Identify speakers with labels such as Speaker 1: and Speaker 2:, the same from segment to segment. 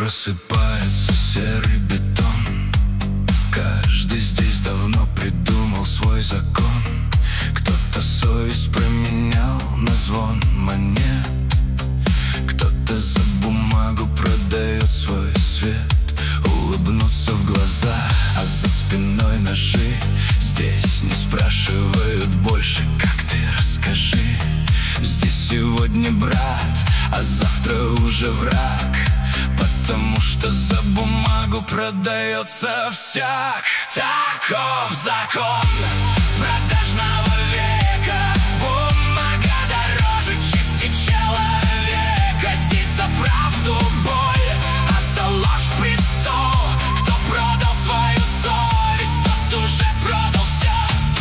Speaker 1: просыпается серый бетон. Каждый здесь давно придумал свой закон. Кто-то совесть променял на звон монет, кто-то за бумагу продает свой свет. Улыбнуться в глаза, а за спиной ножи. Здесь не спрашивают больше, как ты, расскажи. Здесь сегодня брат, а завтра уже враг, потому что за бумагу продается всяк. Таков закон продажного века. Бумага дороже чести человека. Здесь за правду боль, а за ложь престол. Кто продал свою совесть, тот уже продал все.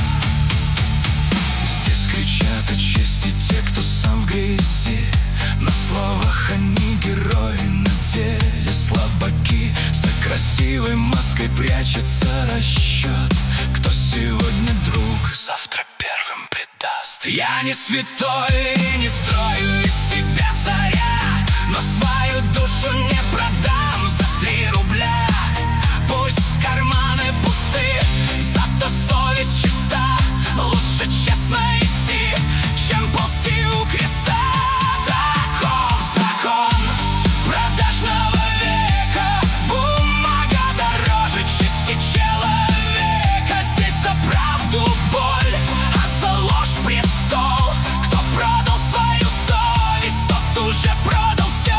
Speaker 1: Здесь кричат о чести те, кто сам в грязи. На словах они герои, на деле слабаки. За красивой маской прячется расчет. Кто сегодня друг, завтра первым предаст. Я не святой и не строю из себя царя, но свою душу не продам за 3 рубля. Пусть карманы пусты, зато совесть чиста. Лучше честно идти, чем ползти у креста. Таков закон продажного века. Бумага дороже чести человека. Здесь за правду боль, а за ложь престол. Кто продал свою совесть, тот уже продал все.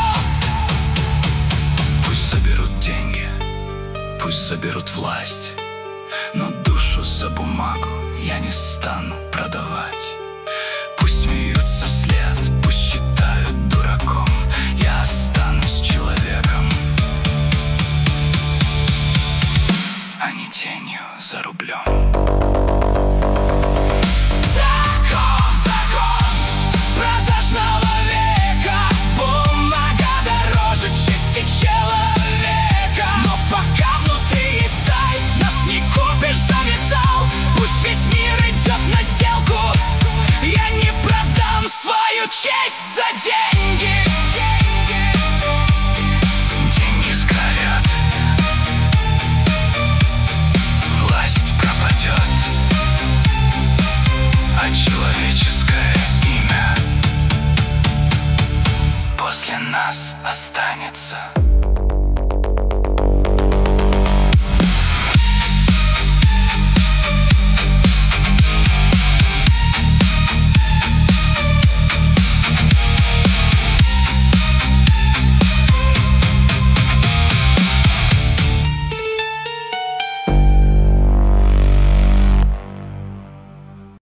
Speaker 1: Пусть заберут деньги, пусть заберут власть, но душу за бумагу я не стану продавать. Пусть смеются вслед, пусть считают дураком, я останусь человеком, а не тенью за рублем. Таков закон продажного века. Бумага дороже чести человека. Но пока внутри есть тай, нас не купишь за металл. Пусть весь мир идет на сделку, я не продам свою честь за деньги. Деньги сгорят, власть пропадет, а человеческое имя после нас останется.